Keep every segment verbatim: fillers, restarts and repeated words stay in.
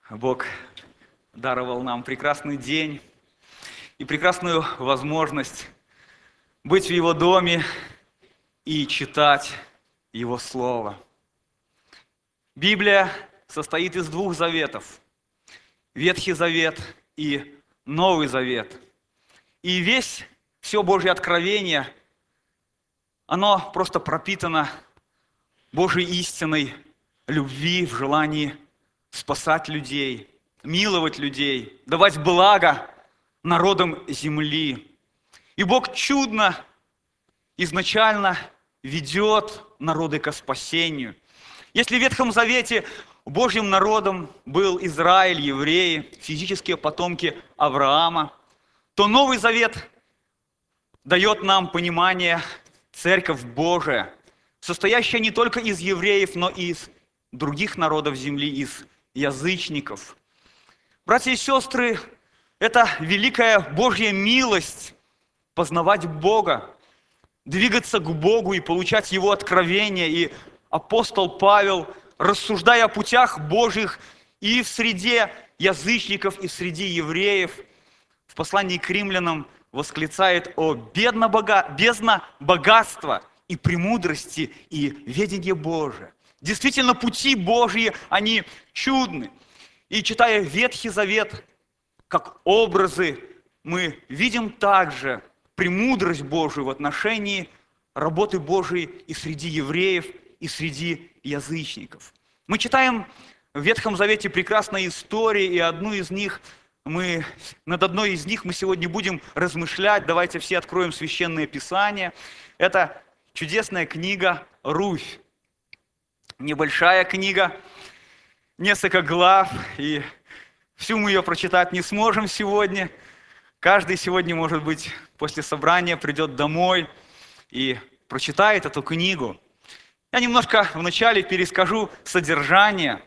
Бог даровал нам прекрасный день и прекрасную возможность быть в Его доме и читать Его Слово. Библия состоит из двух заветов – Ветхий Завет и Новый Завет. И весь, все Божье откровение, оно просто пропитано Божьей истиной, любви, в желании спасать людей, миловать людей, давать благо народам земли. И Бог чудно изначально ведет народы ко спасению. Если в Ветхом Завете Божьим народом был Израиль, евреи, физические потомки Авраама, то Новый Завет дает нам понимание Церковь Божия, состоящая не только из евреев, но и из других народов земли, из язычников. Братья и сестры, это великая Божья милость познавать Бога, двигаться к Богу и получать Его откровения. И апостол Павел, рассуждая о путях Божьих и в среде язычников, и в среде евреев, в послании к римлянам восклицает о бездна богатства и премудрости и ведении Божие. Действительно, пути Божьи, они чудны. И читая Ветхий Завет, как образы, мы видим также премудрость Божию в отношении работы Божией и среди евреев, и среди язычников. Мы читаем в Ветхом Завете прекрасные истории, и одну из них мы, над одной из них мы сегодня будем размышлять. Давайте все откроем Священное Писание. Это чудесная книга «Руфь». Небольшая книга, несколько глав, и всю мы ее прочитать не сможем сегодня. Каждый сегодня, может быть, после собрания придет домой и прочитает эту книгу. Я немножко вначале перескажу содержание.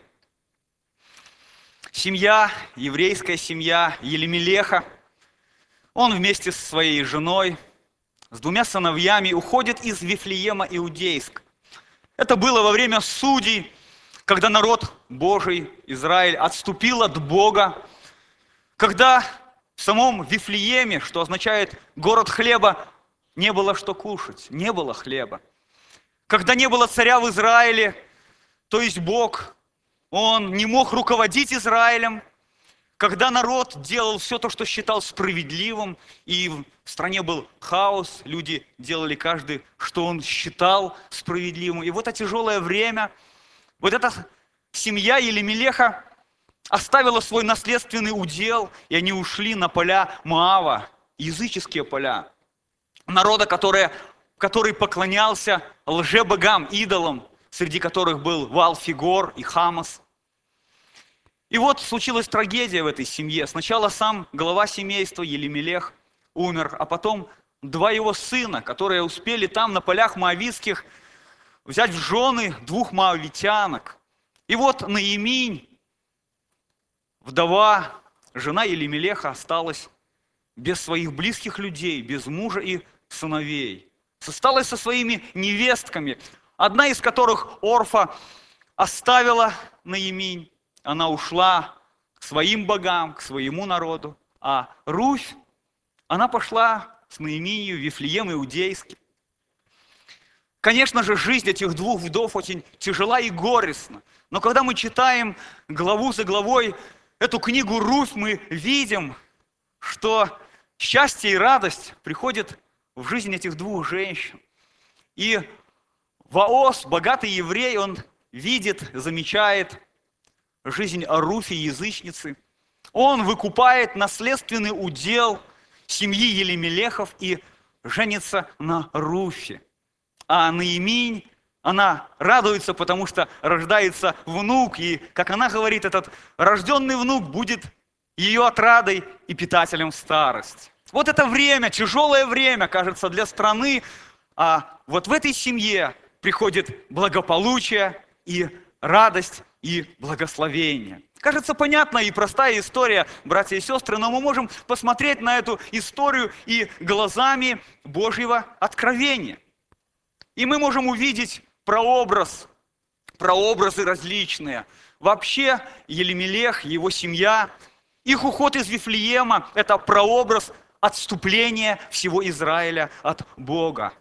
Семья, еврейская семья Елемелеха, он вместе со своей женой, с двумя сыновьями уходит из Вифлеема Иудейска. Это было во время судей, когда народ Божий, Израиль, отступил от Бога, когда в самом Вифлееме, что означает город хлеба, не было что кушать, не было хлеба. Когда не было царя в Израиле, то есть Бог, Он не мог руководить Израилем. Когда народ делал все то, что считал справедливым, и в стране был хаос, люди делали каждый, что он считал справедливым. И в это тяжелое время вот эта семья Елемелеха оставила свой наследственный удел, и они ушли на поля Моава, языческие поля. Народа, который, который поклонялся лжебогам, идолам, среди которых был Ваал-Фигор и Хамас. И вот случилась трагедия в этой семье. Сначала сам глава семейства Елемелех умер, а потом два его сына, которые успели там на полях моавитских взять в жены двух моавитянок. И вот Наиминь, вдова, жена Елемелеха, осталась без своих близких людей, без мужа и сыновей. Осталась со своими невестками, одна из которых, Орфа, оставила Наиминь. Она ушла к своим богам, к своему народу. А Руфь, она пошла с Наиминью в Вифлеем Иудейский. Конечно же, жизнь этих двух вдов очень тяжела и горестна. Но когда мы читаем главу за главой эту книгу Руфь, мы видим, что счастье и радость приходят в жизнь этих двух женщин. И Ваос, богатый еврей, он видит, замечает жизнь Руфи, язычницы. Он выкупает наследственный удел семьи Елемелехов и женится на Руфи. А Наиминь, она радуется, потому что рождается внук, и, как она говорит, этот рожденный внук будет ее отрадой и питателем в старость. Вот это время, тяжелое время, кажется, для страны, а вот в этой семье приходит благополучие и радость и благословение. Кажется, понятная и простая история, братья и сестры, но мы можем посмотреть на эту историю и глазами Божьего откровения. И мы можем увидеть прообраз, прообразы различные Вообще, Елемелех, его семья, их уход из Вифлеема – это прообраз отступления всего Израиля от Бога.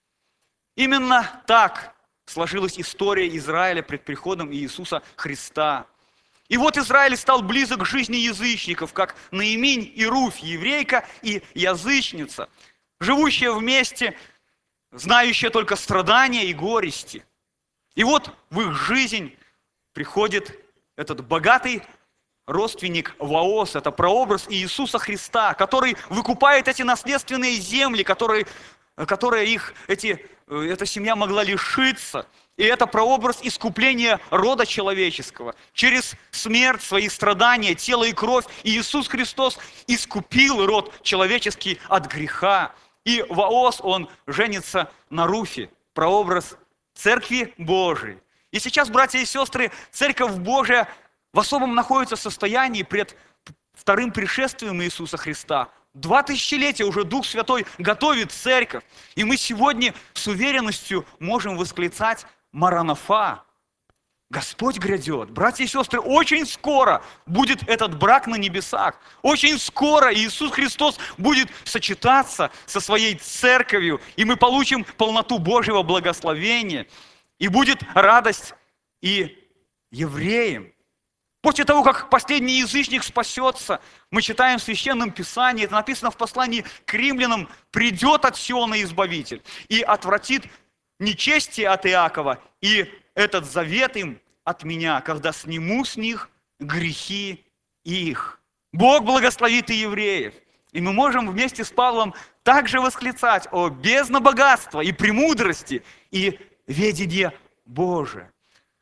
Именно так сложилась история Израиля пред приходом Иисуса Христа. И вот Израиль стал близок к жизни язычников, как Наиминь и Руфь, еврейка и язычница, живущая вместе, знающая только страдания и горести. И вот в их жизнь приходит этот богатый родственник Ваос, это прообраз Иисуса Христа, который выкупает эти наследственные земли, которые, которые их, эти, эта семья могла лишиться. И это прообраз искупления рода человеческого. Через смерть, свои страдания, тело и кровь Иисус Христос искупил род человеческий от греха. И Ваос, он женится на Руфе, прообраз Церкви Божией. И сейчас, братья и сестры, Церковь Божия в особом находится состоянии пред вторым пришествием Иисуса Христа. Два тысячелетия уже Дух Святой готовит Церковь. И мы сегодня с уверенностью можем восклицать «Маранафа». Господь грядет. Братья и сестры, очень скоро будет этот брак на небесах. Очень скоро Иисус Христос будет сочетаться со своей церковью, и мы получим полноту Божьего благословения. И будет радость и евреям. После того, как последний язычник спасется, мы читаем в Священном Писании, это написано в послании к римлянам, придет от Сиона Избавитель и отвратит нечестие от Иакова, и этот завет им от меня, когда сниму с них грехи их. Бог благословит и евреев. И мы можем вместе с Павлом также восклицать о бездне богатства и премудрости, и ведение Божие.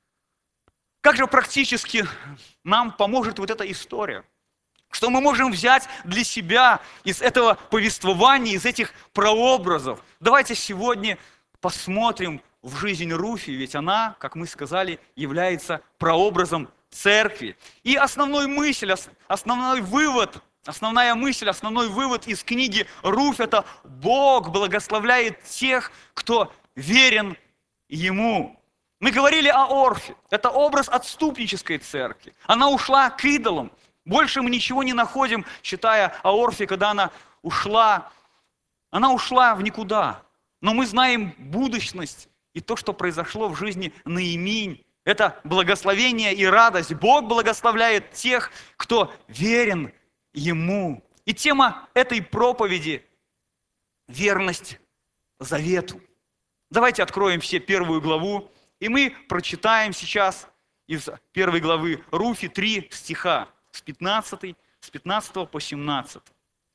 Как же практически нам поможет вот эта история? Что мы можем взять для себя из этого повествования, из этих прообразов? Давайте сегодня посмотрим в жизнь Руфи, ведь она, как мы сказали, является прообразом церкви. И основной мысль, основной вывод, основная мысль, основной вывод из книги Руфь – это Бог благословляет тех, кто верен Ему. Мы говорили о Орфе. Это образ отступнической церкви. Она ушла к идолам. Больше мы ничего не находим, читая о Орфе, когда она ушла. Она ушла в никуда. Но мы знаем будущность и то, что произошло в жизни Наиминь. Это благословение и радость. Бог благословляет тех, кто верен Ему. И тема этой проповеди – верность завету. Давайте откроем все первую главу, и мы прочитаем сейчас из первой главы Руфи три стиха с пятнадцатого, с пятнадцатого по семнадцатый.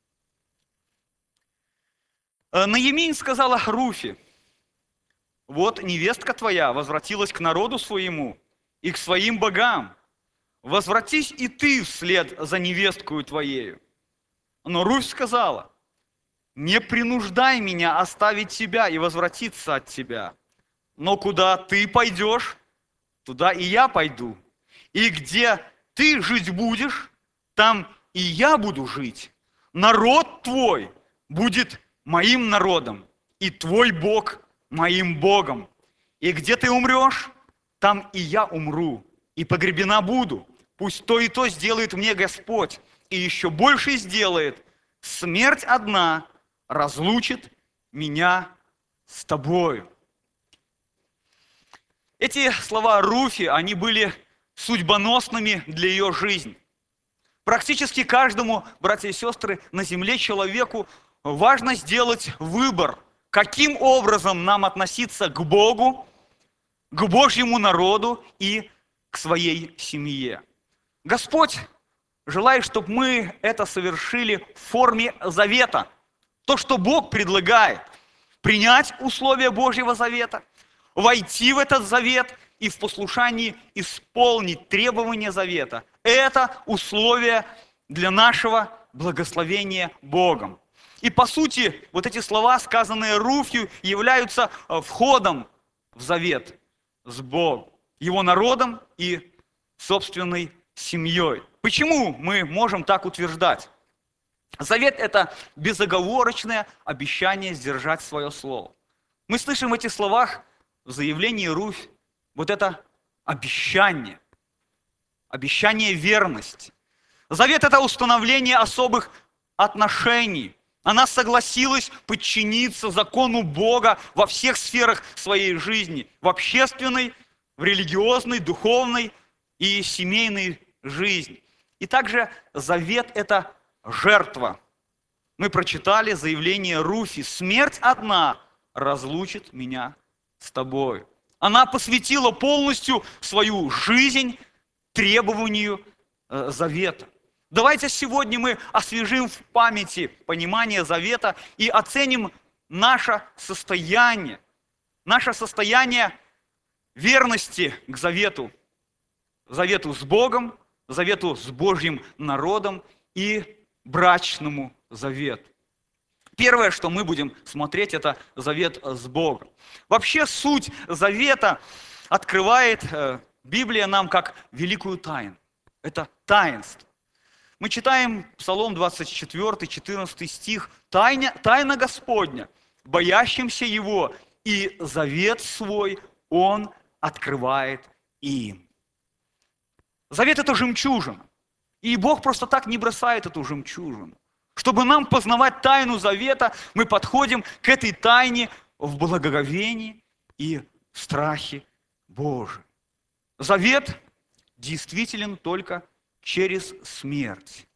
Наиминь сказала Руфи: «Вот невестка твоя возвратилась к народу своему и к своим богам. Возвратись и ты вслед за невесткою твоею». Но Руфь сказала: «Не принуждай меня оставить тебя и возвратиться от тебя. Но куда ты пойдешь, туда и я пойду. И где ты жить будешь, там и я буду жить. Народ твой будет моим народом, и твой Бог моим Богом. И где ты умрешь, там и я умру, и погребена буду. Пусть то и то сделает мне Господь, и еще больше сделает. Смерть одна разлучит меня с тобою». Эти слова Руфи, они были судьбоносными для ее жизни. Практически каждому, братья и сестры, на земле человеку важно сделать выбор, каким образом нам относиться к Богу, к Божьему народу и к своей семье. Господь желает, чтобы мы это совершили в форме завета. То, что Бог предлагает, принять условия Божьего завета, войти в этот завет и в послушании исполнить требования завета. Это условия для нашего благословения Богом. И по сути, вот эти слова, сказанные Руфью, являются входом в завет с Богом, Его народом и собственной семьей. Почему мы можем так утверждать? Завет – это безоговорочное обещание сдержать свое слово. Мы слышим в этих словах, в заявлении Руфь, вот это обещание. обещание верности. Завет – это установление особых отношений. Она согласилась подчиниться закону Бога во всех сферах своей жизни, в общественной, в религиозной, духовной и семейной жизни. И также завет – это жертва. Мы прочитали заявление Руфи: «Смерть одна разлучит меня с тобой». Она посвятила полностью свою жизнь требованию э, завета. Давайте сегодня мы освежим в памяти понимание завета и оценим наше состояние, наше состояние верности к завету, завету с Богом, завету с Божьим народом и брачному завету. Первое, что мы будем смотреть, это завет с Богом. Вообще суть завета открывает э, Библия нам как великую тайну. Это таинство. Мы читаем Псалом двадцать четыре, четырнадцатый стих. «Тайна, тайна Господня, боящимся Его, и завет свой Он открывает им». Завет – это жемчужина. И Бог просто так не бросает эту жемчужину. Чтобы нам познавать тайну завета, мы подходим к этой тайне в благоговении и в страхе Божьем. Завет действителен только через смерть.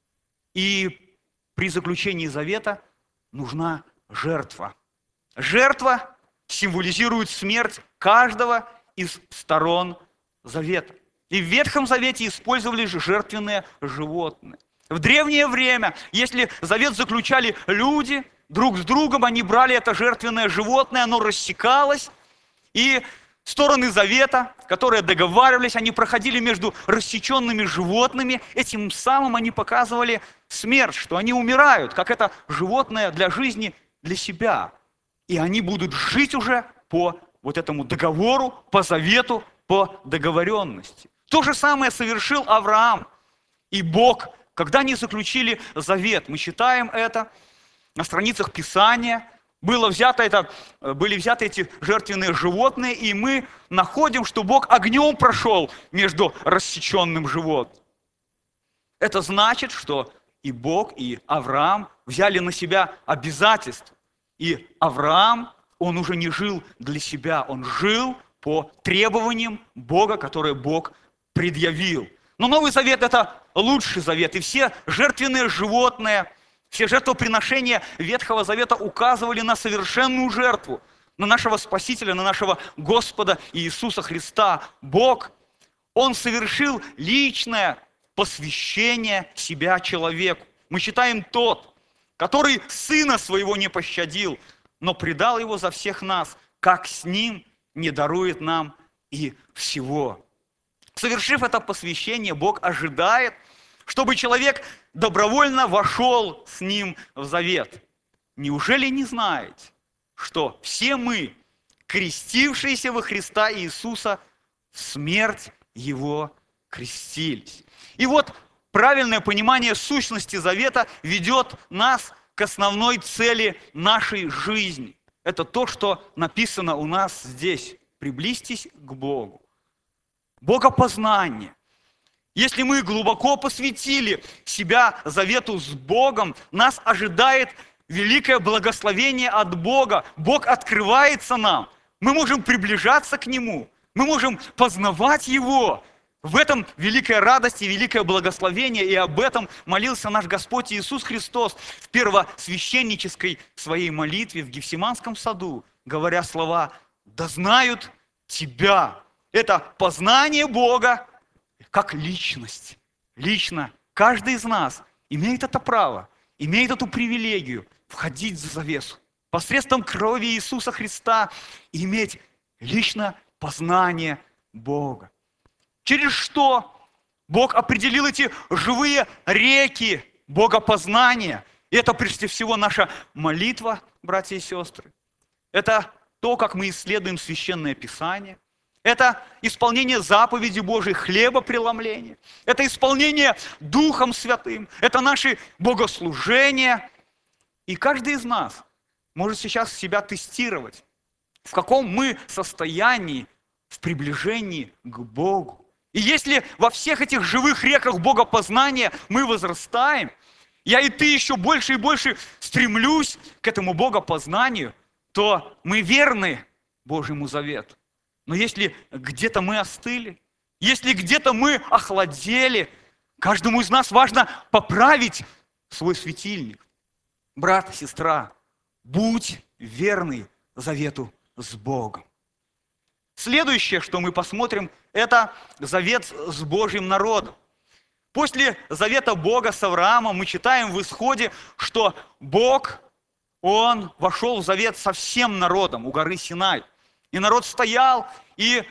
И при заключении завета нужна жертва. Жертва символизирует смерть каждого из сторон завета. И в Ветхом Завете использовались жертвенные животные. В древнее время, если завет заключали люди, друг с другом они брали это жертвенное животное, оно рассекалось, и стороны завета, которые договаривались, они проходили между рассеченными животными, этим самым они показывали смерть, что они умирают, как это животное для жизни, для себя. И они будут жить уже по вот этому договору, по завету, по договоренности. То же самое совершил Авраам и Бог, когда они заключили завет. Мы читаем это на страницах Писания. Было взято это, были взяты эти жертвенные животные, и мы находим, что Бог огнем прошел между рассеченным животным. Это значит, что и Бог, и Авраам взяли на себя обязательства. И Авраам, он уже не жил для себя, он жил по требованиям Бога, которые Бог предъявил. Но Новый Завет – это лучший завет, и все жертвенные животные, все жертвоприношения Ветхого Завета указывали на совершенную жертву, на нашего Спасителя, на нашего Господа Иисуса Христа. Бог, Он совершил личное посвящение себя человеку. Мы читаем: «Тот, который Сына Своего не пощадил, но предал Его за всех нас, как с Ним не дарует нам и всего». Совершив это посвящение, Бог ожидает, чтобы человек добровольно вошел с Ним в завет. Неужели не знаете, что все мы, крестившиеся во Христа Иисуса, в смерть Его крестились? И вот правильное понимание сущности завета ведет нас к основной цели нашей жизни. Это то, что написано у нас здесь. Приблизьтесь к Богу. Богопознание. Если мы глубоко посвятили себя завету с Богом, нас ожидает великое благословение от Бога. Бог открывается нам. Мы можем приближаться к Нему. Мы можем познавать Его. В этом великая радость и великое благословение. И об этом молился наш Господь Иисус Христос в первосвященнической своей молитве в Гефсиманском саду, говоря слова: «Да знают Тебя». Это познание Бога как личность. Лично каждый из нас имеет это право, имеет эту привилегию входить за завесу. Посредством крови Иисуса Христа иметь личное познание Бога. Через что Бог определил эти живые реки богопознания. И это прежде всего наша молитва, братья и сестры. Это то, как мы исследуем Священное Писание. Это исполнение заповеди Божьей, хлебопреломления. Это исполнение Духом Святым. Это наши богослужения. И каждый из нас может сейчас себя тестировать, в каком мы состоянии в приближении к Богу. И если во всех этих живых реках богопознания мы возрастаем, я и ты еще больше и больше стремлюсь к этому богопознанию, то мы верны Божьему завету. Но если где-то мы остыли, если где-то мы охладели, каждому из нас важно поправить свой светильник. Брат, сестра, будь верный завету с Богом. Следующее, что мы посмотрим, это завет с Божьим народом. После завета Бога с Авраамом мы читаем в Исходе, что Бог, Он вошел в завет со всем народом у горы Синай. И народ стоял, и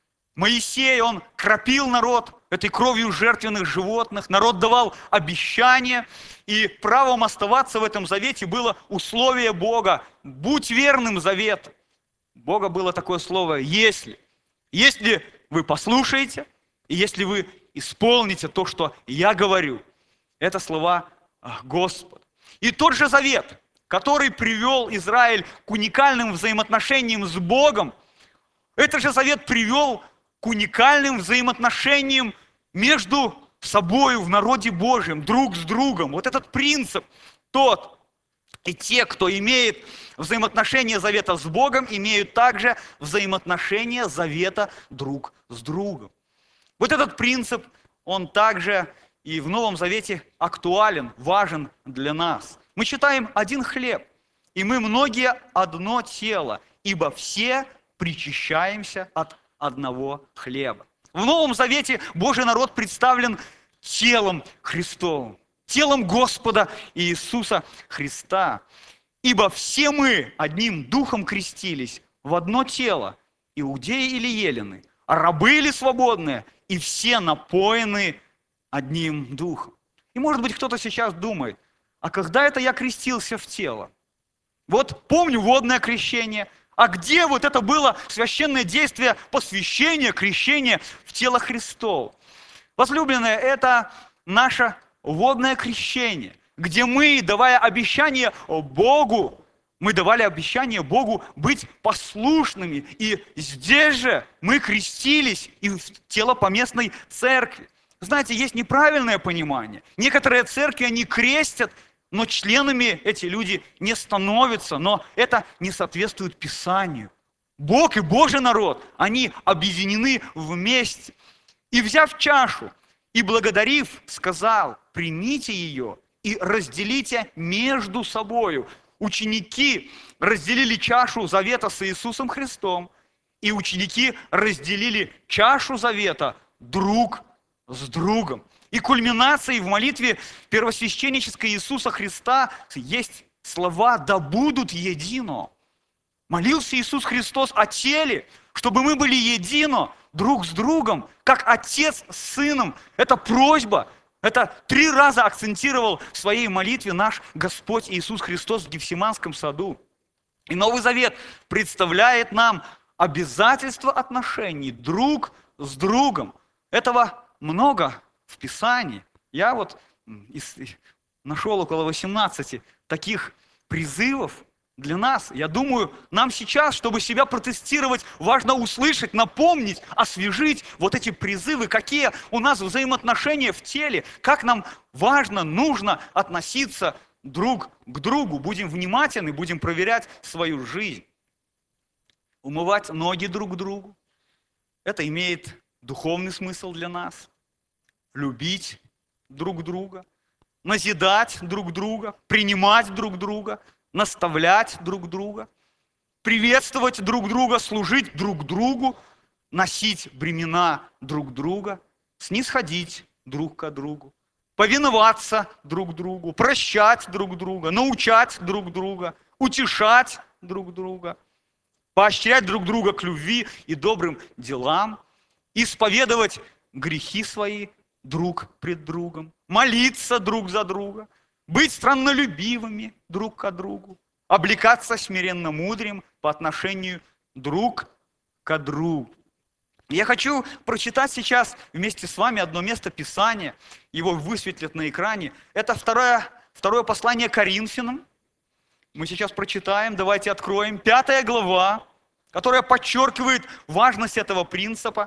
Моисей, он кропил народ этой кровью жертвенных животных. Народ давал обещания, и правом оставаться в этом завете было условие Бога. Будь верным завету. Бога было такое слово «если». Если вы послушаете, и если вы исполните то, что я говорю, это слова Господа. И тот же завет, который привел Израиль к уникальным взаимоотношениям с Богом, этот же завет привел к уникальным взаимоотношениям между собой в народе Божьем, друг с другом. Вот этот принцип, тот и те, кто имеет взаимоотношения завета с Богом, имеют также взаимоотношения завета друг с другом. Вот этот принцип, он также и в Новом Завете актуален, важен для нас. Мы читаем «один хлеб, и мы многие одно тело, ибо все причащаемся от одного хлеба». В Новом Завете Божий народ представлен телом Христовым, телом Господа Иисуса Христа. Ибо все мы одним духом крестились в одно тело, иудеи или елены, а рабы или свободные, и все напоены одним духом. И может быть кто-то сейчас думает, а когда это я крестился в тело? Вот помню водное крещение, а где вот это было священное действие посвящения, крещения в тело Христово? Возлюбленные, это наше водное крещение, где мы, давая обещание Богу, мы давали обещание Богу быть послушными. И здесь же мы крестились и в тело поместной церкви. Знаете, есть неправильное понимание. Некоторые церкви, они крестят, но членами эти люди не становятся. Но это не соответствует Писанию. Бог и Божий народ, они объединены вместе. И взяв чашу, и благодарив, сказал: примите ее и разделите между собою. Ученики разделили чашу завета с Иисусом Христом, и ученики разделили чашу завета друг с другом. И кульминацией в молитве первосвященнической Иисуса Христа есть слова «да будут едино». Молился Иисус Христос о теле, чтобы мы были едино друг с другом, как Отец с Сыном. Это просьба. Это три раза акцентировал в своей молитве наш Господь Иисус Христос в Гефсиманском саду. И Новый Завет представляет нам обязательство отношений друг с другом. Этого много в Писании. Я вот нашел около восемнадцати таких призывов для нас. Я думаю, нам сейчас, чтобы себя протестировать, важно услышать, напомнить, освежить вот эти призывы, какие у нас взаимоотношения в теле, как нам важно, нужно относиться друг к другу. Будем внимательны, будем проверять свою жизнь. Умывать ноги друг другу. Это имеет духовный смысл для нас. Любить друг друга, назидать друг друга, принимать друг друга, наставлять друг друга, приветствовать друг друга, служить друг другу, носить бремена друг друга, снисходить друг к другу, повиноваться друг другу, прощать друг друга, научать друг друга, утешать друг друга, поощрять друг друга к любви и добрым делам, исповедовать грехи свои друг пред другом, молиться друг за друга, быть страннолюбивыми друг к другу, облекаться смиренно мудрым по отношению друг к другу. Я хочу прочитать сейчас вместе с вами одно место Писания, его высветлят на экране. Это второе, второе послание Коринфянам. Мы сейчас прочитаем, давайте откроем. Пятая глава, которая подчеркивает важность этого принципа.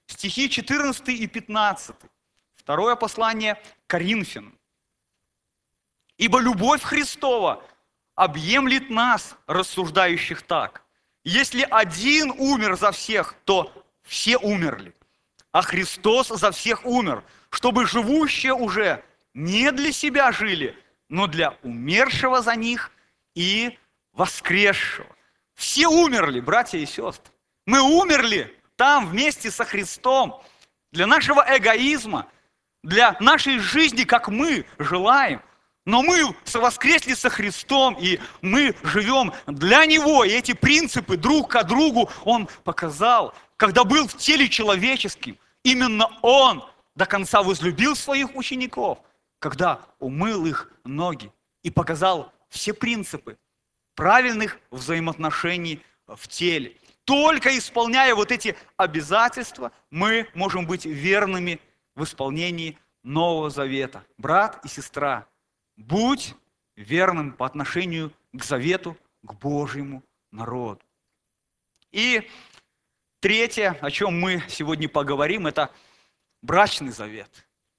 стихи четырнадцатый и пятнадцатый. Второе послание к Коринфянам. «Ибо любовь Христова объемлет нас, рассуждающих так. Если один умер за всех, то все умерли. А Христос за всех умер, чтобы живущие уже не для себя жили, но для умершего за них и воскресшего». Все умерли, братья и сестры. Мы умерли там вместе со Христом для нашего эгоизма, для нашей жизни, как мы желаем. Но мы воскресли со Христом, и мы живем для Него. И эти принципы друг к другу Он показал, когда был в теле человеческим. Именно Он до конца возлюбил своих учеников, когда умыл их ноги и показал все принципы правильных взаимоотношений в теле. Только исполняя вот эти обязательства, мы можем быть верными в исполнении Нового Завета. Брат и сестра, будь верным по отношению к завету, к Божьему народу. И третье, о чем мы сегодня поговорим, это брачный завет.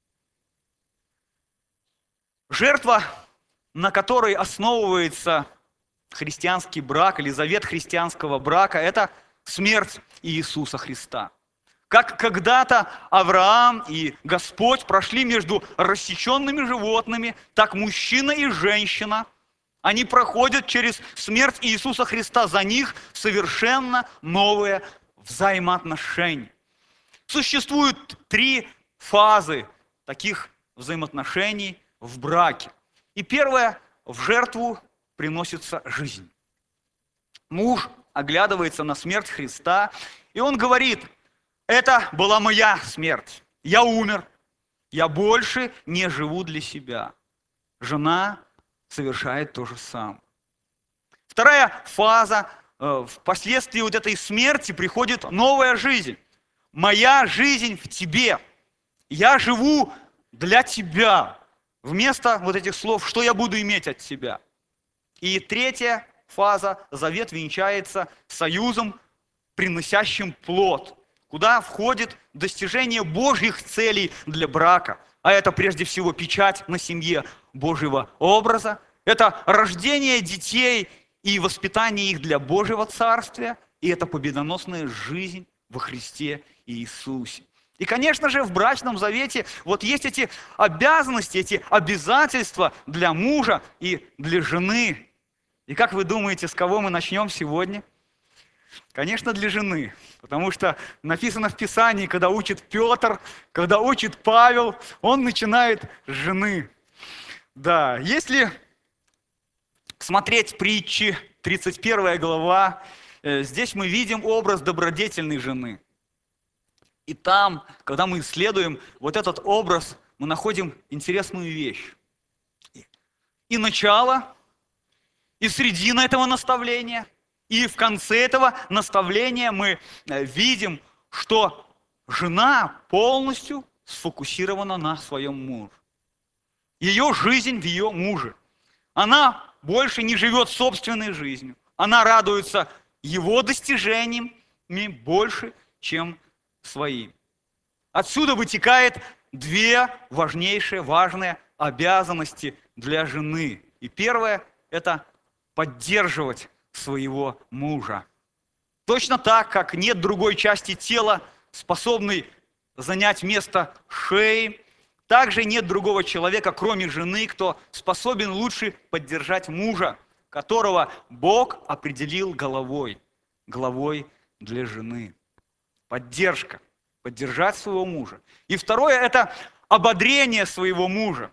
Жертва, на которой основывается христианский брак или завет христианского брака, это смерть Иисуса Христа. Как когда-то Авраам и Господь прошли между рассеченными животными, так мужчина и женщина, они проходят через смерть Иисуса Христа за них совершенно новые взаимоотношения. Существуют три фазы таких взаимоотношений в браке. И первое, в жертву приносится жизнь. Муж оглядывается на смерть Христа, и он говорит: это была моя смерть, я умер, я больше не живу для себя. Жена совершает то же самое. Вторая фаза, впоследствии вот этой смерти приходит новая жизнь. Моя жизнь в тебе, я живу для тебя. Вместо вот этих слов, что я буду иметь от тебя. И третья фаза, завет венчается союзом, приносящим плод, куда входит достижение Божьих целей для брака. А это прежде всего печать на семье Божьего образа, это рождение детей и воспитание их для Божьего Царствия, и это победоносная жизнь во Христе Иисусе. И, конечно же, в брачном завете вот есть эти обязанности, эти обязательства для мужа и для жены. И как вы думаете, с кого мы начнем сегодня? Конечно, для жены, потому что написано в Писании, когда учит Петр, когда учит Павел, он начинает с жены. Да, если смотреть притчи, тридцать первая глава, здесь мы видим образ добродетельной жены. И там, когда мы исследуем вот этот образ, мы находим интересную вещь. И начало, и середина этого наставления, и в конце этого наставления мы видим, что жена полностью сфокусирована на своем муже. Ее жизнь в ее муже. Она больше не живет собственной жизнью. Она радуется его достижениями больше, чем своим. Отсюда вытекает две важнейшие, важные обязанности для жены. И первое – это поддерживать своего мужа. Точно так, как нет другой части тела, способной занять место шеи, также нет другого человека, кроме жены, кто способен лучше поддержать мужа, которого Бог определил головой, главой для жены. Поддержка, поддержать своего мужа. И второе – это ободрение своего мужа.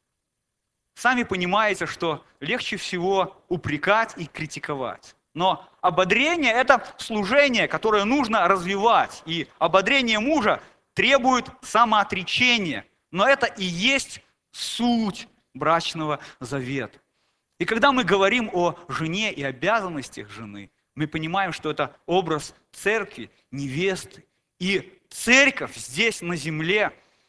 Сами понимаете, что легче всего упрекать и критиковать. Но ободрение – это служение, которое нужно развивать. И ободрение мужа требует самоотречения. Но это и есть суть брачного завета. И когда мы говорим о жене и обязанностях жены, мы понимаем, что это образ церкви, невесты. И церковь здесь на земле,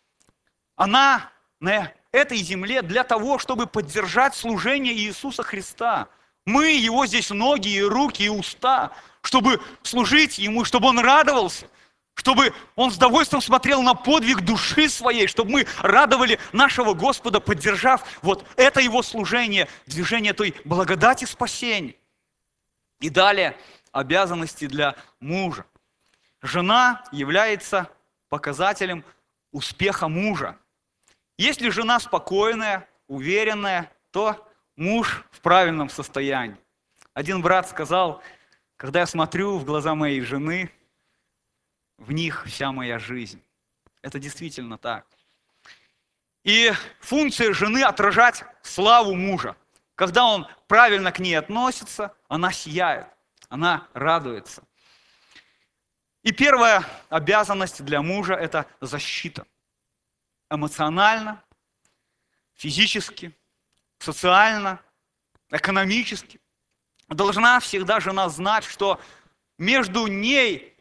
она на этой земле для того, чтобы поддержать служение Иисуса Христа. Мы Его здесь ноги и руки и уста, чтобы служить Ему, чтобы Он радовался, чтобы Он с удовольствием смотрел на подвиг души своей, чтобы мы радовали нашего Господа, поддержав вот это Его служение, движение той благодати спасения. И далее обязанности для мужа. Жена является показателем успеха мужа. Если жена спокойная, уверенная, то муж в правильном состоянии. Один брат сказал: когда я смотрю в глаза моей жены, в них вся моя жизнь. Это действительно так. И функция жены отражать славу мужа. Когда он правильно к ней относится, она сияет, она радуется. И первая обязанность для мужа – это защита. Эмоционально, физически, социально, экономически. Должна всегда жена знать, что между ней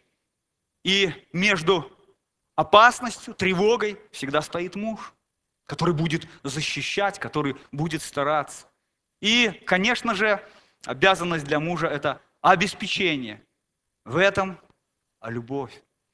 и между опасностью, тревогой всегда стоит муж, который будет защищать, который будет стараться. И, конечно же, обязанность для мужа – это обеспечение. В этом любовь.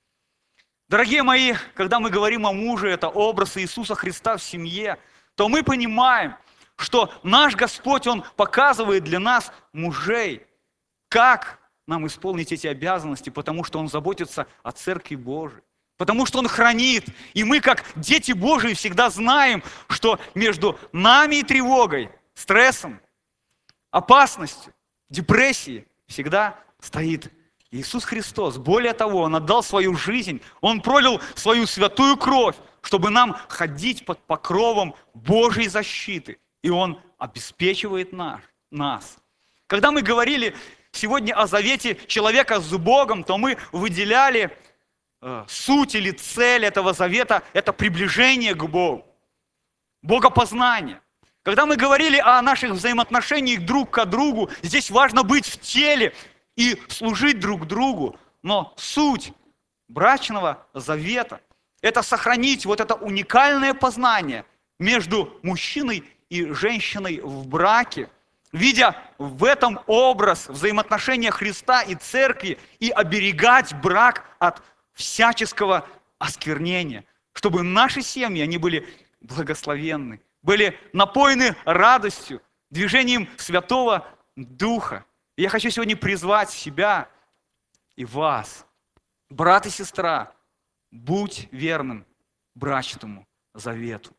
Дорогие мои, когда мы говорим о муже, это образ Иисуса Христа в семье, то мы понимаем, что наш Господь, Он показывает для нас мужей, как нам исполнить эти обязанности, потому что Он заботится о Церкви Божией, потому что Он хранит. И мы, как дети Божии, всегда знаем, что между нами и тревогой, стрессом, опасностью, депрессией всегда стоит Иисус Христос. Более того, Он отдал свою жизнь, Он пролил свою святую кровь, чтобы нам ходить под покровом Божьей защиты. И Он обеспечивает нас. нас. Когда мы говорили сегодня о завете человека с Богом, то мы выделяли э, суть или цель этого завета – это приближение к Богу, богопознание. Когда мы говорили о наших взаимоотношениях друг к другу, здесь важно быть в теле и служить друг другу. Но суть брачного завета – это сохранить вот это уникальное познание между мужчиной и женщиной в браке, видя в этом образ взаимоотношения Христа и Церкви, и оберегать брак от всяческого осквернения, чтобы наши семьи, они были благословенны, были напоены радостью, движением Святого Духа. И я хочу сегодня призвать себя и вас, брат и сестра, будь верным брачному завету.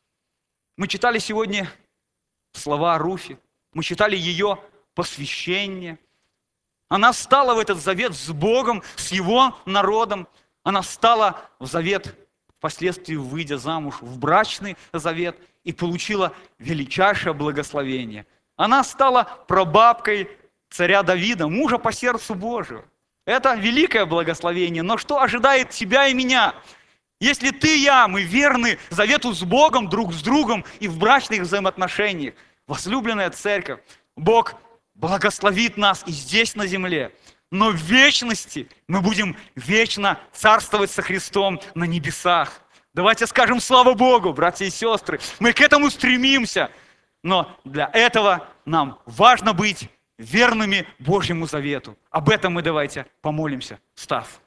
Мы читали сегодня слова Руфи, мы читали ее посвящение. Она встала в этот завет с Богом, с Его народом. Она встала в завет, впоследствии выйдя замуж, в брачный завет и получила величайшее благословение. Она стала прабабкой царя Давида, мужа по сердцу Божию. Это великое благословение. Но что ожидает тебя и меня? Если ты и я, мы верны завету с Богом, друг с другом и в брачных взаимоотношениях, возлюбленная церковь, Бог благословит нас и здесь на земле, но в вечности мы будем вечно царствовать со Христом на небесах. Давайте скажем слава Богу, братья и сестры, мы к этому стремимся, но для этого нам важно быть верными Божьему завету. Об этом мы давайте помолимся, встав.